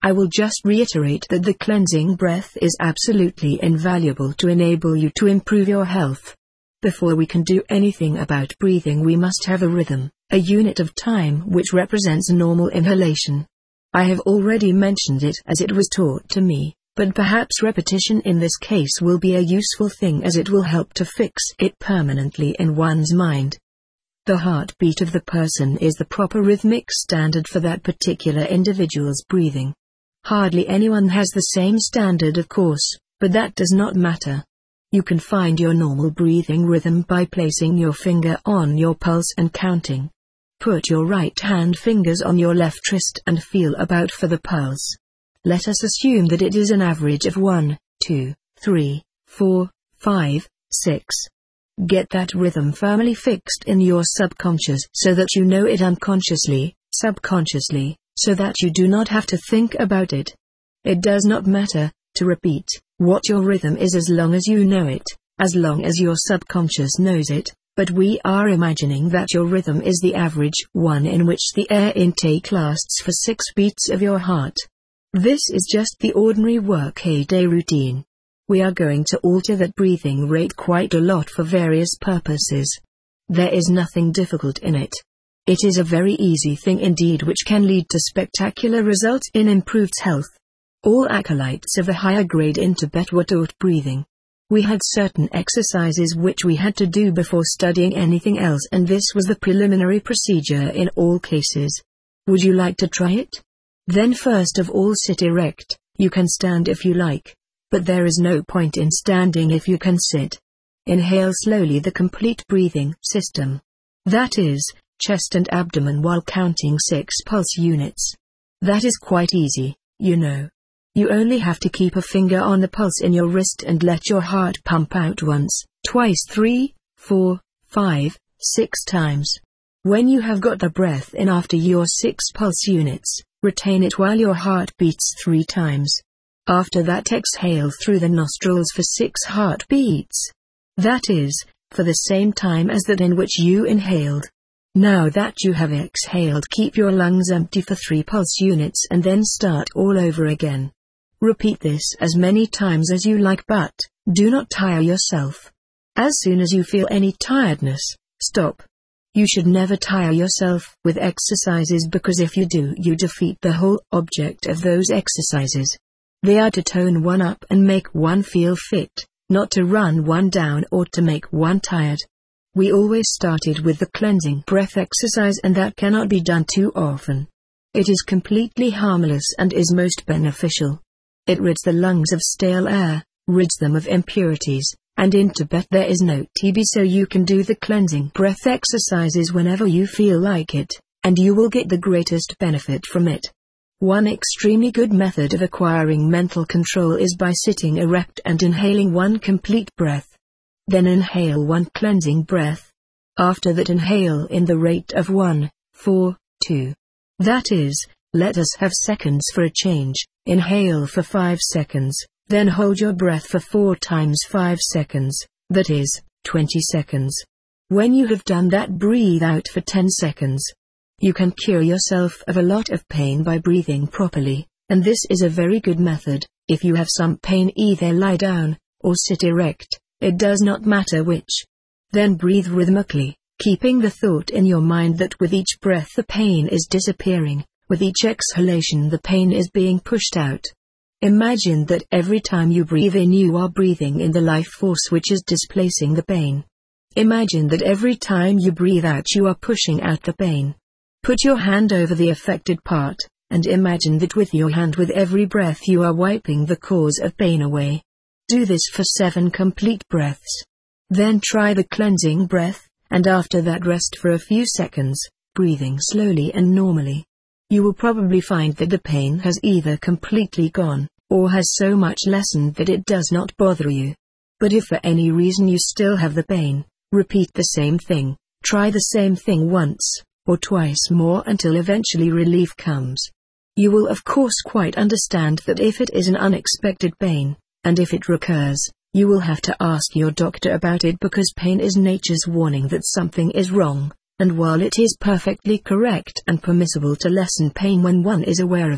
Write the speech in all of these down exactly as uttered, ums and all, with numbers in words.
I will just reiterate that the cleansing breath is absolutely invaluable to enable you to improve your health. Before we can do anything about breathing, we must have a rhythm, a unit of time which represents normal inhalation. I have already mentioned it as it was taught to me, but perhaps repetition in this case will be a useful thing, as it will help to fix it permanently in one's mind. The heartbeat of the person is the proper rhythmic standard for that particular individual's breathing. Hardly anyone has the same standard, of course, but that does not matter. You can find your normal breathing rhythm by placing your finger on your pulse and counting. Put your right hand fingers on your left wrist and feel about for the pulse. Let us assume that it is an average of one, two, three, four, five, six. Get that rhythm firmly fixed in your subconscious so that you know it unconsciously, subconsciously, so that you do not have to think about it. It does not matter to repeat what your rhythm is as long as you know it, as long as your subconscious knows it, but we are imagining that your rhythm is the average one in which the air intake lasts for six beats of your heart. This is just the ordinary work-a-day routine. We are going to alter that breathing rate quite a lot for various purposes. There is nothing difficult in it. It is a very easy thing indeed, which can lead to spectacular results in improved health. All acolytes of a higher grade in Tibet were taught breathing. We had certain exercises which we had to do before studying anything else, and this was the preliminary procedure in all cases. Would you like to try it? Then first of all, sit erect. You can stand if you like, but there is no point in standing if you can sit. Inhale slowly the complete breathing system. That is, chest and abdomen, while counting six pulse units. That is quite easy, you know. You only have to keep a finger on the pulse in your wrist and let your heart pump out once, twice, three, four, five, six times. When you have got the breath in after your six pulse units, retain it while your heart beats three times. After that, exhale through the nostrils for six heartbeats. That is, for the same time as that in which you inhaled. Now that you have exhaled, keep your lungs empty for three pulse units and then start all over again. Repeat this as many times as you like, but do not tire yourself. As soon as you feel any tiredness, stop. You should never tire yourself with exercises, because if you do, you defeat the whole object of those exercises. They are to tone one up and make one feel fit, not to run one down or to make one tired. We always started with the cleansing breath exercise, and that cannot be done too often. It is completely harmless and is most beneficial. It rids the lungs of stale air, rids them of impurities, and in Tibet there is no T B, so you can do the cleansing breath exercises whenever you feel like it, and you will get the greatest benefit from it. One extremely good method of acquiring mental control is by sitting erect and inhaling one complete breath. Then inhale one cleansing breath. After that, inhale in the rate of one, four, two. That is, let us have seconds for a change. Inhale for five seconds, then hold your breath for four times five seconds, that is, twenty seconds. When you have done that, breathe out for ten seconds. You can cure yourself of a lot of pain by breathing properly, and this is a very good method. If you have some pain, either lie down or sit erect, it does not matter which. Then breathe rhythmically, keeping the thought in your mind that with each breath the pain is disappearing. With each exhalation the pain is being pushed out. Imagine that every time you breathe in, you are breathing in the life force which is displacing the pain. Imagine that every time you breathe out, you are pushing out the pain. Put your hand over the affected part, and imagine that with your hand, with every breath, you are wiping the cause of pain away. Do this for seven complete breaths. Then try the cleansing breath, and after that rest for a few seconds, breathing slowly and normally. You will probably find that the pain has either completely gone, or has so much lessened that it does not bother you. But if for any reason you still have the pain, repeat the same thing, try the same thing once, or twice more until eventually relief comes. You will of course quite understand that if it is an unexpected pain, and if it recurs, you will have to ask your doctor about it, because pain is nature's warning that something is wrong. And while it is perfectly correct and permissible to lessen pain when one is aware of it,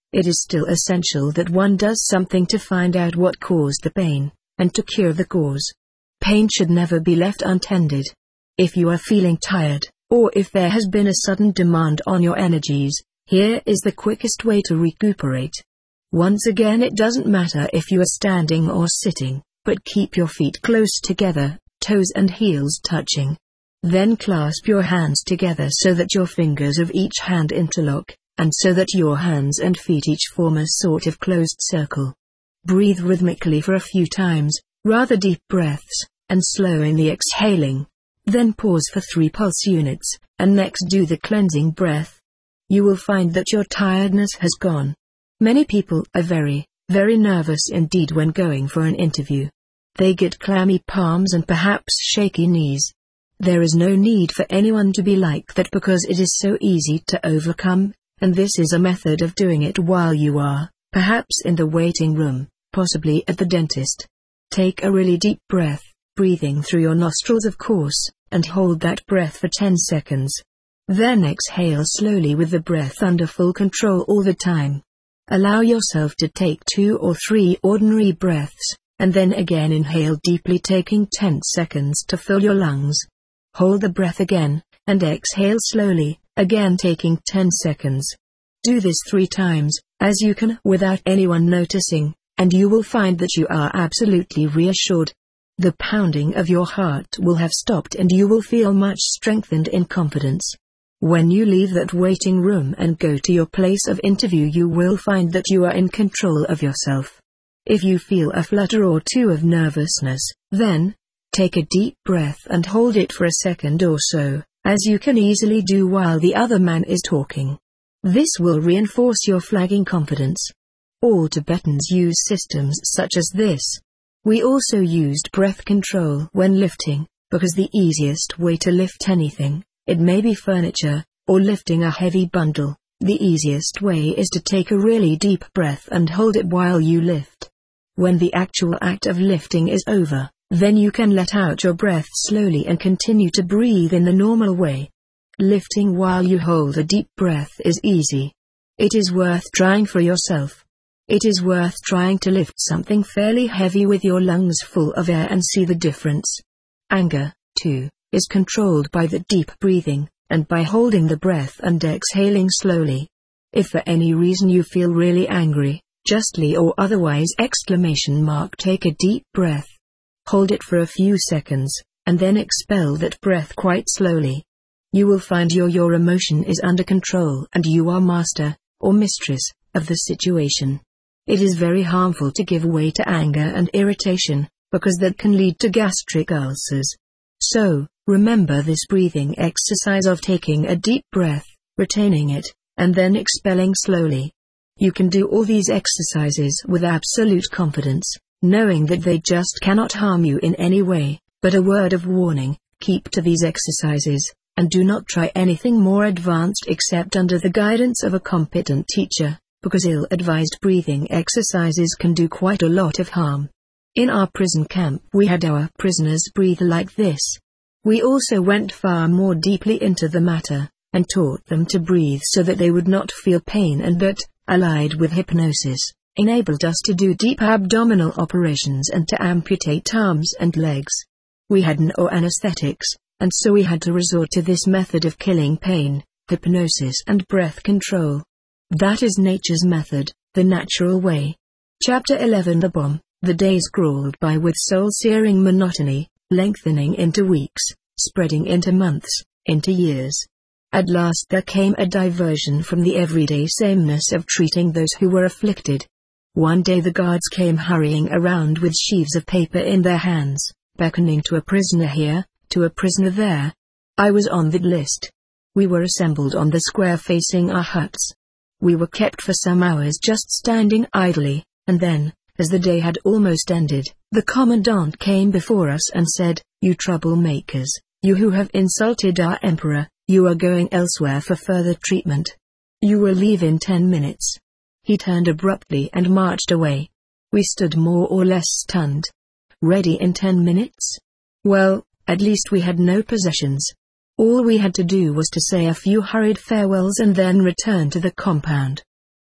It is still essential that one does something to find out what caused the pain, and to cure the cause. Pain should never be left untended. If you are feeling tired, or if there has been a sudden demand on your energies, here is the quickest way to recuperate. Once again, it doesn't matter if you are standing or sitting, but keep your feet close together, toes and heels touching. Then clasp your hands together so that your fingers of each hand interlock, and so that your hands and feet each form a sort of closed circle. Breathe rhythmically for a few times, rather deep breaths, and slow in the exhaling. Then pause for three pulse units, and next do the cleansing breath. You will find that your tiredness has gone. Many people are very, very nervous indeed when going for an interview. They get clammy palms and perhaps shaky knees. There is no need for anyone to be like that because it is so easy to overcome, and this is a method of doing it while you are, perhaps in the waiting room, possibly at the dentist. Take a really deep breath, breathing through your nostrils of course, and hold that breath for ten seconds. Then exhale slowly with the breath under full control all the time. Allow yourself to take two or three ordinary breaths, and then again inhale deeply, taking ten seconds to fill your lungs. Hold the breath again, and exhale slowly, again taking ten seconds. Do this three times, as you can, without anyone noticing, and you will find that you are absolutely reassured. The pounding of your heart will have stopped and you will feel much strengthened in confidence. When you leave that waiting room and go to your place of interview, you will find that you are in control of yourself. If you feel a flutter or two of nervousness, then take a deep breath and hold it for a second or so, as you can easily do while the other man is talking. This will reinforce your flagging confidence. All Tibetans use systems such as this. We also used breath control when lifting, because the easiest way to lift anything, it may be furniture, or lifting a heavy bundle, the easiest way is to take a really deep breath and hold it while you lift. When the actual act of lifting is over, then you can let out your breath slowly and continue to breathe in the normal way. Lifting while you hold a deep breath is easy. It is worth trying for yourself. It is worth trying to lift something fairly heavy with your lungs full of air and see the difference. Anger, too, is controlled by the deep breathing, and by holding the breath and exhaling slowly. If for any reason you feel really angry, justly or otherwise exclamation mark take a deep breath. Hold it for a few seconds, and then expel that breath quite slowly. You will find your your emotion is under control and you are master, or mistress, of the situation. It is very harmful to give way to anger and irritation, because that can lead to gastric ulcers. So, remember this breathing exercise of taking a deep breath, retaining it, and then expelling slowly. You can do all these exercises with absolute confidence, knowing that they just cannot harm you in any way, but a word of warning, keep to these exercises, and do not try anything more advanced except under the guidance of a competent teacher, because ill-advised breathing exercises can do quite a lot of harm. In our prison camp we had our prisoners breathe like this. We also went far more deeply into the matter, and taught them to breathe so that they would not feel pain, and that, allied with hypnosis, enabled us to do deep abdominal operations and to amputate arms and legs. We had no anesthetics, and so we had to resort to this method of killing pain, hypnosis and breath control. That is nature's method, the natural way. Chapter eleven. The Bomb. The days crawled by with soul-searing monotony, lengthening into weeks, spreading into months, into years. At last there came a diversion from the everyday sameness of treating those who were afflicted. One day the guards came hurrying around with sheaves of paper in their hands, beckoning to a prisoner here, to a prisoner there. I was on that list. We were assembled on the square facing our huts. We were kept for some hours just standing idly, and then, as the day had almost ended, the commandant came before us and said, "You troublemakers, you who have insulted our emperor, you are going elsewhere for further treatment. You will leave in ten minutes." He turned abruptly and marched away. We stood more or less stunned. Ready in ten minutes? Well, at least we had no possessions. All we had to do was to say a few hurried farewells and then return to the compound.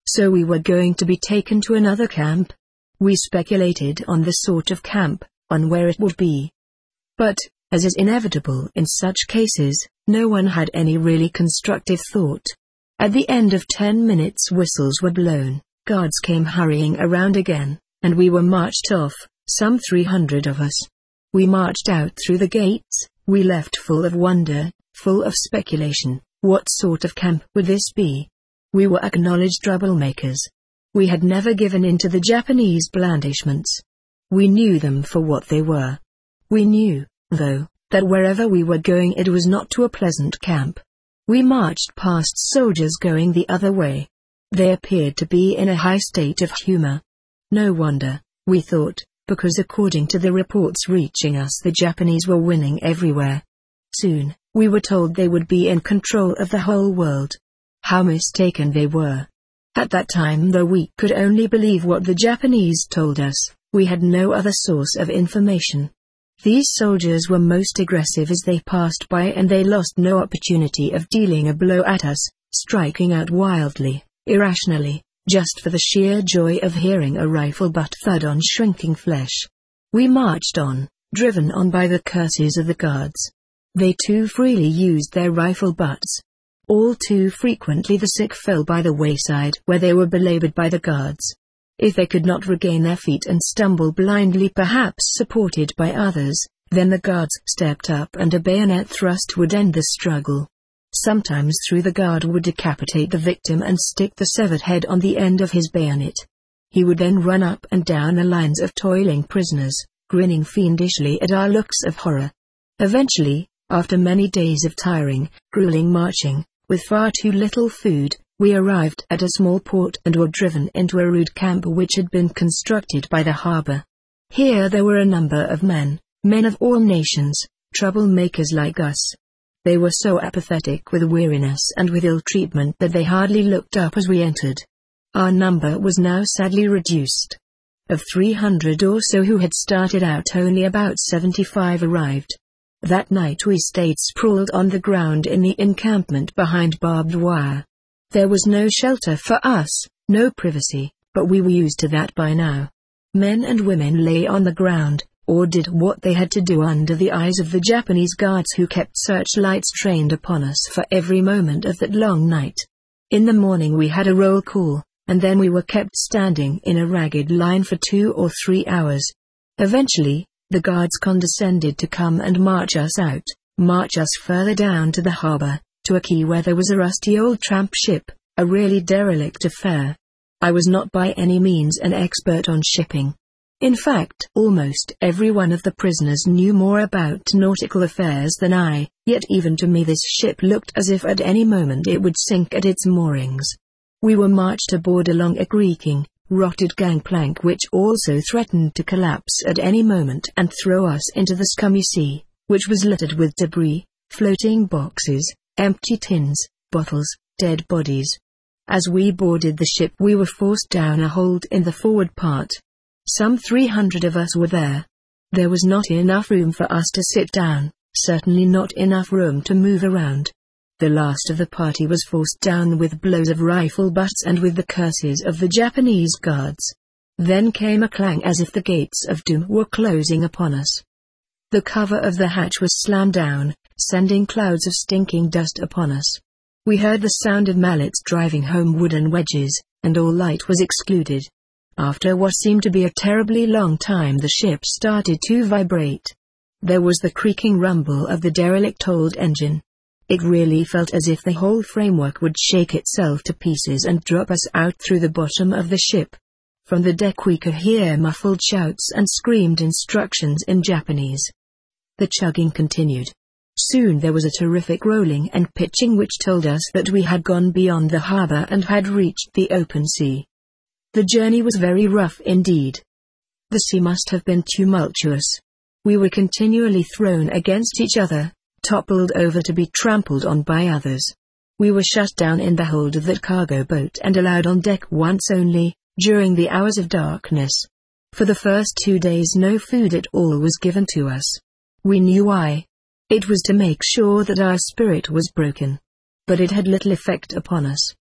So we were going to be taken to another camp. We speculated on the sort of camp, on where it would be. But, as is inevitable in such cases, no one had any really constructive thought. At the end of ten minutes whistles were blown, guards came hurrying around again, and we were marched off, some three hundred of us. We marched out through the gates. We left full of wonder, full of speculation. What sort of camp would this be? We were acknowledged troublemakers. We had never given in to the Japanese blandishments. We knew them for what they were. We knew, though, that wherever we were going it was not to a pleasant camp. We marched past soldiers going the other way. They appeared to be in a high state of humor. No wonder, we thought, because according to the reports reaching us the Japanese were winning everywhere. Soon, we were told they would be in control of the whole world. How mistaken they were. At that time, though we could only believe what the Japanese told us, we had no other source of information. These soldiers were most aggressive as they passed by, and they lost no opportunity of dealing a blow at us, striking out wildly, irrationally, just for the sheer joy of hearing a rifle butt thud on shrinking flesh. We marched on, driven on by the curses of the guards. They too freely used their rifle butts. All too frequently the sick fell by the wayside where they were belabored by the guards. If they could not regain their feet and stumble blindly, perhaps supported by others, then the guards stepped up and a bayonet thrust would end the struggle. Sometimes through the guard would decapitate the victim and stick the severed head on the end of his bayonet. He would then run up and down the lines of toiling prisoners, grinning fiendishly at our looks of horror. Eventually, after many days of tiring, grueling marching, with far too little food, we arrived at a small port and were driven into a rude camp which had been constructed by the harbor. Here there were a number of men, men of all nations, troublemakers like us. They were so apathetic with weariness and with ill treatment that they hardly looked up as we entered. Our number was now sadly reduced. Of three hundred or so who had started out, only about seventy-five arrived. That night we stayed sprawled on the ground in the encampment behind barbed wire. There was no shelter for us, no privacy, but we were used to that by now. Men and women lay on the ground, or did what they had to do under the eyes of the Japanese guards who kept searchlights trained upon us for every moment of that long night. In the morning we had a roll call, and then we were kept standing in a ragged line for two or three hours. Eventually, the guards condescended to come and march us out, march us further down to the harbor, to a quay where there was a rusty old tramp ship, a really derelict affair. I was not by any means an expert on shipping. In fact, almost every one of the prisoners knew more about nautical affairs than I, yet even to me this ship looked as if at any moment it would sink at its moorings. We were marched aboard along a creaking, rotted gangplank which also threatened to collapse at any moment and throw us into the scummy sea, which was littered with debris, floating boxes, empty tins, bottles, dead bodies. As we boarded the ship we were forced down a hold in the forward part. Some three hundred of us were there. There was not enough room for us to sit down, certainly not enough room to move around. The last of the party was forced down with blows of rifle butts and with the curses of the Japanese guards. Then came a clang as if the gates of doom were closing upon us. The cover of the hatch was slammed down, sending clouds of stinking dust upon us. We heard the sound of mallets driving home wooden wedges, and all light was excluded. After what seemed to be a terribly long time the ship started to vibrate. There was the creaking rumble of the derelict old engine. It really felt as if the whole framework would shake itself to pieces and drop us out through the bottom of the ship. From the deck we could hear muffled shouts and screamed instructions in Japanese. The chugging continued. Soon there was a terrific rolling and pitching which told us that we had gone beyond the harbor and had reached the open sea. The journey was very rough indeed. The sea must have been tumultuous. We were continually thrown against each other, toppled over to be trampled on by others. We were shut down in the hold of that cargo boat and allowed on deck once only, during the hours of darkness. For the first two days no food at all was given to us. We knew why. It was to make sure that our spirit was broken. But it had little effect upon us.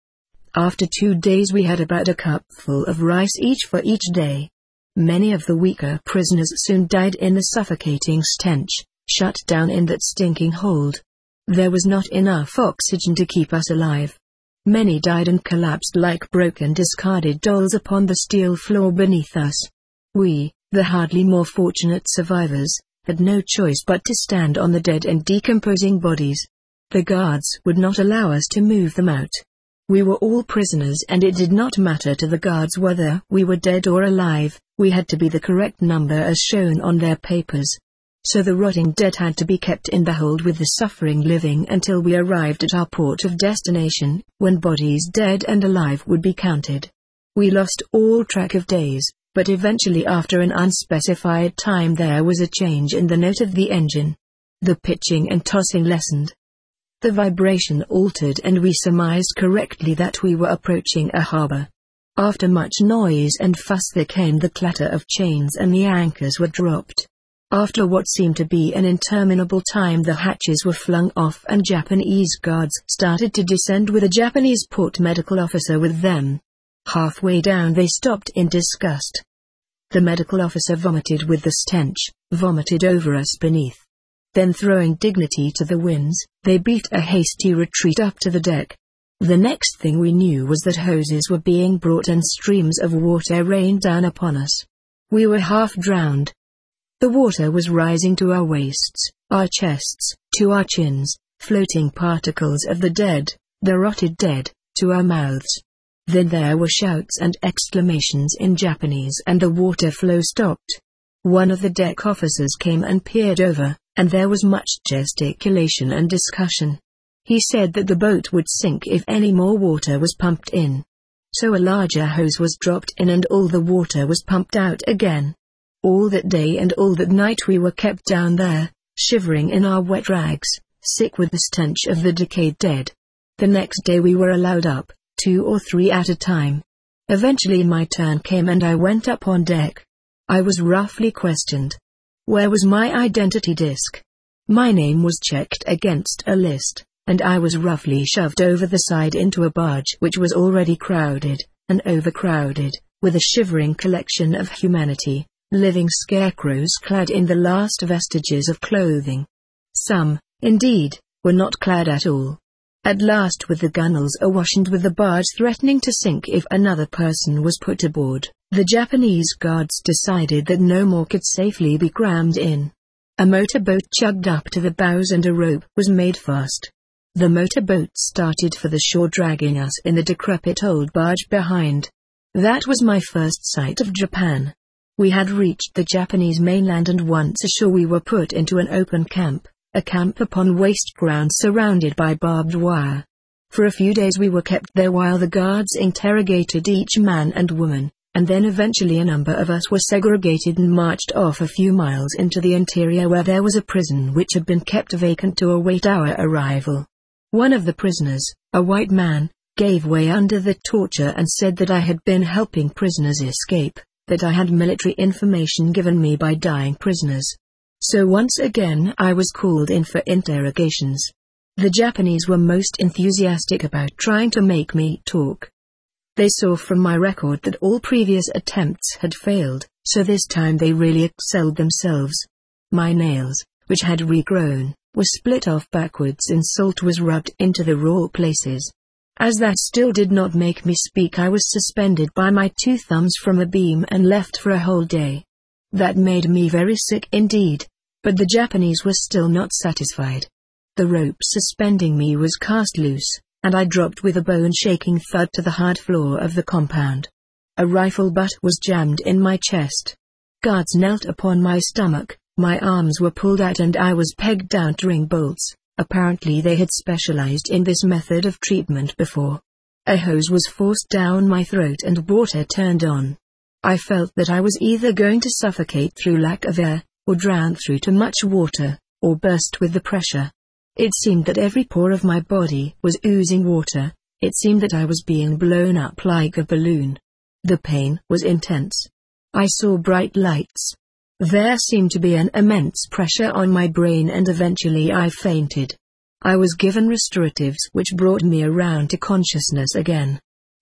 After two days we had about a cupful of rice each for each day. Many of the weaker prisoners soon died in the suffocating stench, shut down in that stinking hold. There was not enough oxygen to keep us alive. Many died and collapsed like broken discarded dolls upon the steel floor beneath us. We, the hardly more fortunate survivors, had no choice but to stand on the dead and decomposing bodies. The guards would not allow us to move them out. We were all prisoners and it did not matter to the guards whether we were dead or alive, we had to be the correct number as shown on their papers. So the rotting dead had to be kept in the hold with the suffering living until we arrived at our port of destination, when bodies dead and alive would be counted. We lost all track of days, but eventually after an unspecified time there was a change in the note of the engine. The pitching and tossing lessened. The vibration altered and we surmised correctly that we were approaching a harbor. After much noise and fuss there came the clatter of chains and the anchors were dropped. After what seemed to be an interminable time the hatches were flung off and Japanese guards started to descend with a Japanese port medical officer with them. Halfway down they stopped in disgust. The medical officer vomited with the stench, vomited over us beneath. Then throwing dignity to the winds, they beat a hasty retreat up to the deck. The next thing we knew was that hoses were being brought and streams of water rained down upon us. We were half drowned. The water was rising to our waists, our chests, to our chins, floating particles of the dead, the rotted dead, to our mouths. Then there were shouts and exclamations in Japanese and the water flow stopped. One of the deck officers came and peered over, and there was much gesticulation and discussion. He said that the boat would sink if any more water was pumped in. So a larger hose was dropped in and all the water was pumped out again. All that day and all that night we were kept down there, shivering in our wet rags, sick with the stench of the decayed dead. The next day we were allowed up, two or three at a time. Eventually my turn came and I went up on deck. I was roughly questioned. Where was my identity disc? My name was checked against a list, and I was roughly shoved over the side into a barge which was already crowded, and overcrowded, with a shivering collection of humanity, living scarecrows clad in the last vestiges of clothing. Some, indeed, were not clad at all. At last, with the gunwales awash and with the barge threatening to sink if another person was put aboard, the Japanese guards decided that no more could safely be crammed in. A motorboat chugged up to the bows and a rope was made fast. The motorboat started for the shore, dragging us in the decrepit old barge behind. That was my first sight of Japan. We had reached the Japanese mainland and once ashore we were put into an open camp, a camp upon waste ground surrounded by barbed wire. For a few days we were kept there while the guards interrogated each man and woman, and then eventually a number of us were segregated and marched off a few miles into the interior where there was a prison which had been kept vacant to await our arrival. One of the prisoners, a white man, gave way under the torture and said that I had been helping prisoners escape, that I had military information given me by dying prisoners. So once again I was called in for interrogations. The Japanese were most enthusiastic about trying to make me talk. They saw from my record that all previous attempts had failed, so this time they really excelled themselves. My nails, which had regrown, were split off backwards and salt was rubbed into the raw places. As that still did not make me speak, I was suspended by my two thumbs from a beam and left for a whole day. That made me very sick indeed, but the Japanese were still not satisfied. The rope suspending me was cast loose, and I dropped with a bone-shaking thud to the hard floor of the compound. A rifle butt was jammed in my chest. Guards knelt upon my stomach, my arms were pulled out and I was pegged down to ring bolts. Apparently they had specialized in this method of treatment before. A hose was forced down my throat and water turned on. I felt that I was either going to suffocate through lack of air, or drown through too much water, or burst with the pressure. It seemed that every pore of my body was oozing water. It seemed that I was being blown up like a balloon. The pain was intense. I saw bright lights. There seemed to be an immense pressure on my brain and eventually I fainted. I was given restoratives which brought me around to consciousness again.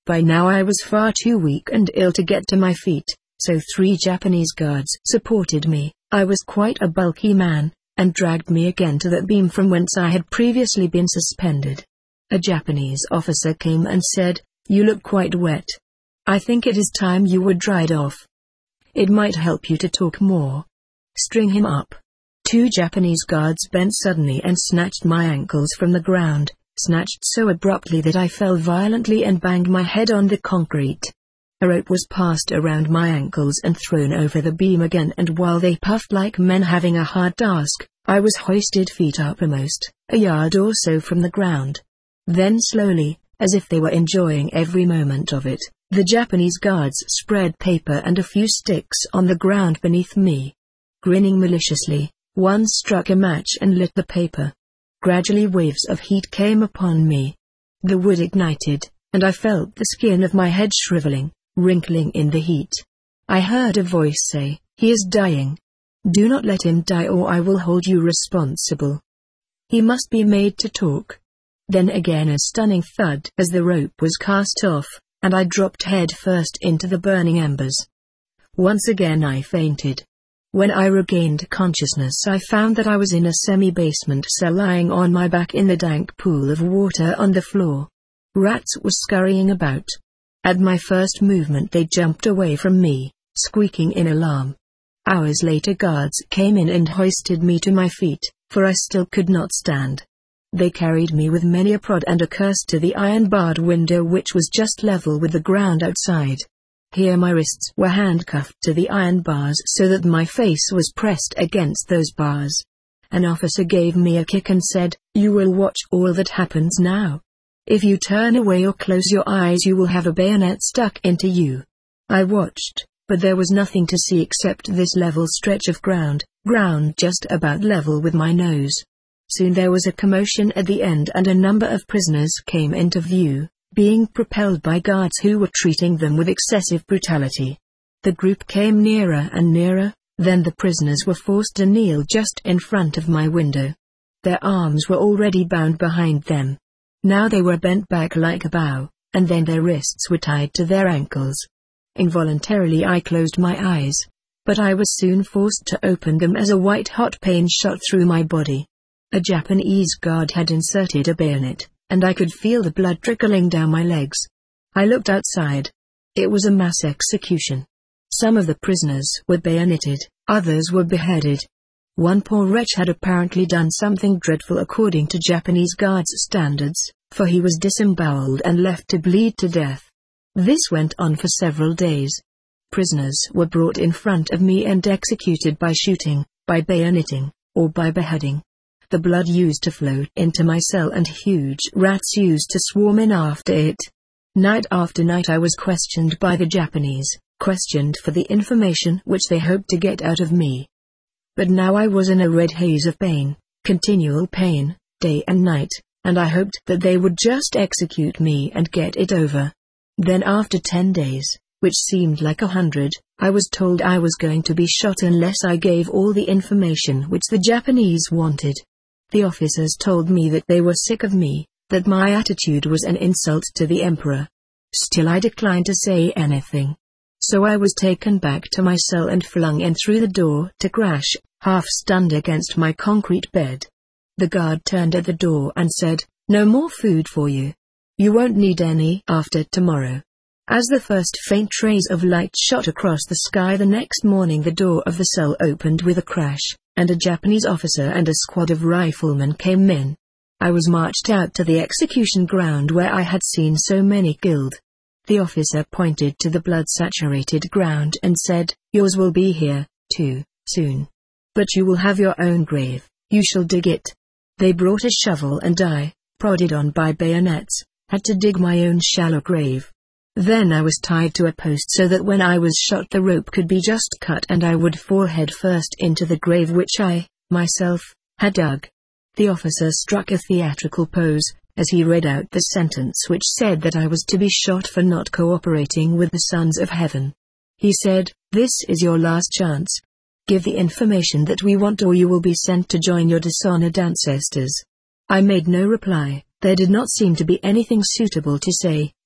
By now I was far too weak and ill to get to my feet, so three Japanese guards supported me. I was quite a bulky man, and dragged me again to that beam from whence I had previously been suspended. A Japanese officer came and said, "You look quite wet. I think it is time you were dried off. It might help you to talk more. String him up." Two Japanese guards bent suddenly and snatched my ankles from the ground, snatched so abruptly that I fell violently and banged my head on the concrete. A rope was passed around my ankles and thrown over the beam again, and while they puffed like men having a hard task, I was hoisted feet uppermost, a yard or so from the ground. Then slowly, as if they were enjoying every moment of it, the Japanese guards spread paper and a few sticks on the ground beneath me. Grinning maliciously, one struck a match and lit the paper. Gradually waves of heat came upon me. The wood ignited, and I felt the skin of my head shriveling, wrinkling in the heat. I heard a voice say, "He is dying. Do not let him die or I will hold you responsible. He must be made to talk." Then again a stunning thud as the rope was cast off, and I dropped head first into the burning embers. Once again I fainted. When I regained consciousness I found that I was in a semi-basement cell lying on my back in the dank pool of water on the floor. Rats were scurrying about. At my first movement they jumped away from me, squeaking in alarm. Hours later guards came in and hoisted me to my feet, for I still could not stand. They carried me with many a prod and a curse to the iron-barred window which was just level with the ground outside. Here my wrists were handcuffed to the iron bars so that my face was pressed against those bars. An officer gave me a kick and said, "You will watch all that happens now. If you turn away or close your eyes you will have a bayonet stuck into you." I watched, but there was nothing to see except this level stretch of ground, ground just about level with my nose. Soon there was a commotion at the end and a number of prisoners came into view, being propelled by guards who were treating them with excessive brutality. The group came nearer and nearer, then the prisoners were forced to kneel just in front of my window. Their arms were already bound behind them. Now they were bent back like a bow, and then their wrists were tied to their ankles. Involuntarily I closed my eyes, but I was soon forced to open them as a white-hot pain shot through my body. A Japanese guard had inserted a bayonet, and I could feel the blood trickling down my legs. I looked outside. It was a mass execution. Some of the prisoners were bayoneted, others were beheaded. One poor wretch had apparently done something dreadful according to Japanese guards' standards, for he was disemboweled and left to bleed to death. This went on for several days. Prisoners were brought in front of me and executed by shooting, by bayoneting, or by beheading. The blood used to flow into my cell and huge rats used to swarm in after it. Night after night I was questioned by the Japanese, questioned for the information which they hoped to get out of me. But now I was in a red haze of pain, continual pain, day and night, and I hoped that they would just execute me and get it over. Then after ten days, which seemed like a hundred, I was told I was going to be shot unless I gave all the information which the Japanese wanted. The officers told me that they were sick of me, that my attitude was an insult to the emperor. Still I declined to say anything. So I was taken back to my cell and flung in through the door to crash, half-stunned against my concrete bed. The guard turned at the door and said, "No more food for you. You won't need any after tomorrow." As the first faint rays of light shot across the sky the next morning, the door of the cell opened with a crash, and a Japanese officer and a squad of riflemen came in. I was marched out to the execution ground where I had seen so many killed. The officer pointed to the blood-saturated ground and said, "Yours will be here, too, soon. But you will have your own grave, you shall dig it." They brought a shovel and I, prodded on by bayonets, had to dig my own shallow grave. Then I was tied to a post so that when I was shot the rope could be just cut and I would fall head first into the grave which I, myself, had dug. The officer struck a theatrical pose, as he read out the sentence which said that I was to be shot for not cooperating with the sons of heaven. He said, "This is your last chance. Give the information that we want or you will be sent to join your dishonored ancestors." I made no reply. There did not seem to be anything suitable to say,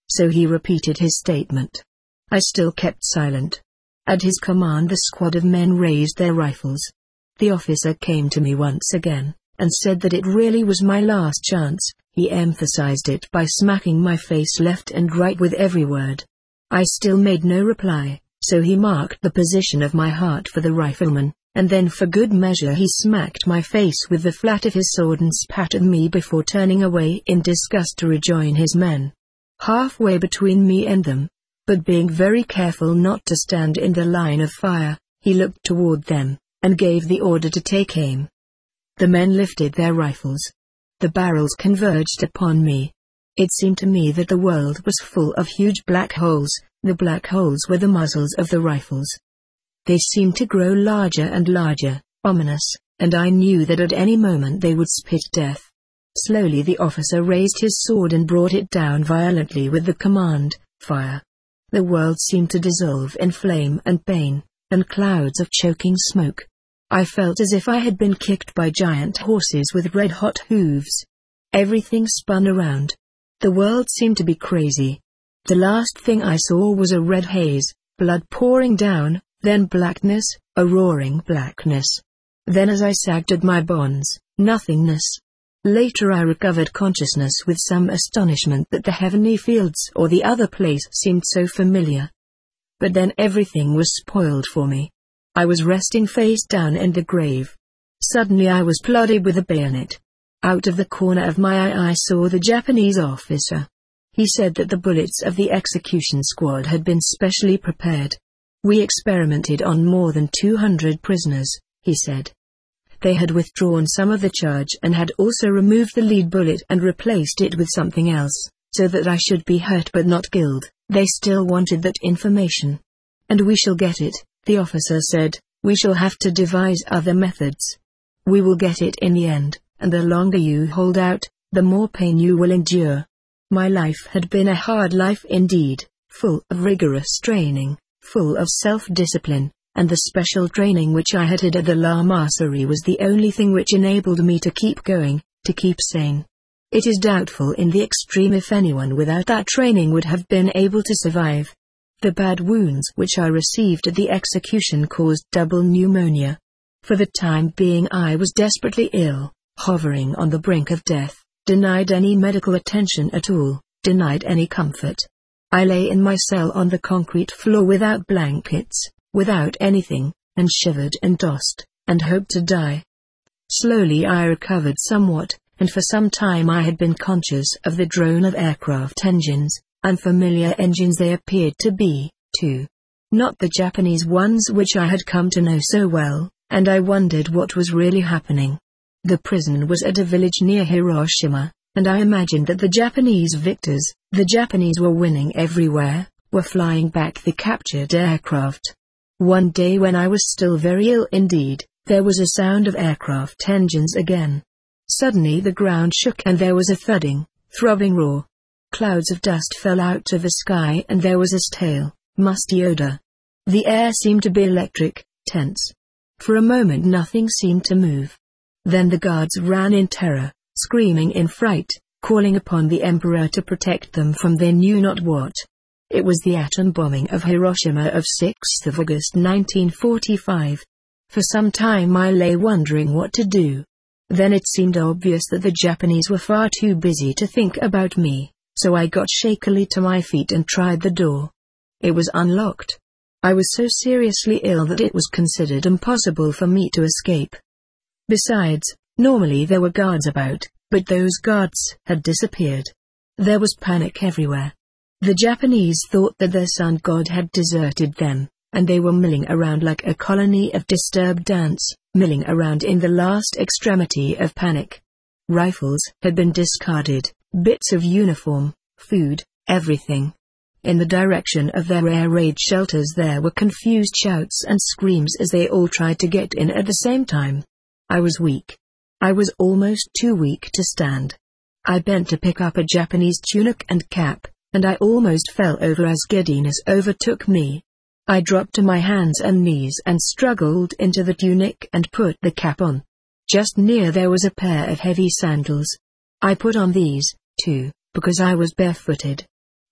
so he repeated his statement. I still kept silent. At his command the squad of men raised their rifles. The officer came to me once again, and said that it really was my last chance. He emphasized it by smacking my face left and right with every word. I still made no reply, so he marked the position of my heart for the rifleman, and then for good measure he smacked my face with the flat of his sword and spat at me before turning away in disgust to rejoin his men. Halfway between me and them, but being very careful not to stand in the line of fire, he looked toward them, and gave the order to take aim. The men lifted their rifles. The barrels converged upon me. It seemed to me that the world was full of huge black holes. The black holes were the muzzles of the rifles. They seemed to grow larger and larger, ominous, and I knew that at any moment they would spit death. Slowly the officer raised his sword and brought it down violently with the command, "Fire." The world seemed to dissolve in flame and pain, and clouds of choking smoke. I felt as if I had been kicked by giant horses with red-hot hooves. Everything spun around. The world seemed to be crazy. The last thing I saw was a red haze, blood pouring down, then blackness, a roaring blackness. Then as I sagged at my bonds, nothingness. Later I recovered consciousness with some astonishment that the heavenly fields or the other place seemed so familiar. But then everything was spoiled for me. I was resting face down in the grave. Suddenly I was plodded with a bayonet. Out of the corner of my eye I saw the Japanese officer. He said that the bullets of the execution squad had been specially prepared. We experimented on more than two hundred prisoners, he said. They had withdrawn some of the charge and had also removed the lead bullet and replaced it with something else, so that I should be hurt but not killed. They still wanted that information. And we shall get it, the officer said. We shall have to devise other methods. We will get it in the end, and the longer you hold out, the more pain you will endure. My life had been a hard life indeed, full of rigorous training, full of self-discipline, and the special training which I had had at the Lamasery was the only thing which enabled me to keep going, to keep sane. It is doubtful in the extreme if anyone without that training would have been able to survive. The bad wounds which I received at the execution caused double pneumonia. For the time being I was desperately ill, hovering on the brink of death, denied any medical attention at all, denied any comfort. I lay in my cell on the concrete floor without blankets, without anything, and shivered and tossed, and hoped to die. Slowly I recovered somewhat, and for some time I had been conscious of the drone of aircraft engines. Unfamiliar engines they appeared to be, too. Not the Japanese ones which I had come to know so well, and I wondered what was really happening. The prison was at a village near Hiroshima, and I imagined that the Japanese victors, the Japanese were winning everywhere, were flying back the captured aircraft. One day when I was still very ill indeed, there was a sound of aircraft engines again. Suddenly the ground shook and there was a thudding, throbbing roar. Clouds of dust fell out of the sky and there was a stale, musty odor. The air seemed to be electric, tense. For a moment nothing seemed to move. Then the guards ran in terror, screaming in fright, calling upon the emperor to protect them from they knew not what. It was the atom bombing of Hiroshima of sixth of August nineteen forty-five. For some time I lay wondering what to do. Then it seemed obvious that the Japanese were far too busy to think about me. So I got shakily to my feet and tried the door. It was unlocked. I was so seriously ill that it was considered impossible for me to escape. Besides, normally there were guards about, but those guards had disappeared. There was panic everywhere. The Japanese thought that their sun god had deserted them, and they were milling around like a colony of disturbed ants, milling around in the last extremity of panic. Rifles had been discarded. Bits of uniform, food, everything. In the direction of their air raid shelters there were confused shouts and screams as they all tried to get in at the same time. I was weak. I was almost too weak to stand. I bent to pick up a Japanese tunic and cap, and I almost fell over as giddiness overtook me. I dropped to my hands and knees and struggled into the tunic and put the cap on. Just near there was a pair of heavy sandals. I put on these, too, because I was barefooted.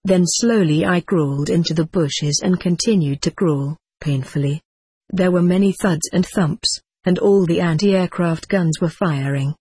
Then slowly I crawled into the bushes and continued to crawl, painfully. There were many thuds and thumps, and all the anti-aircraft guns were firing.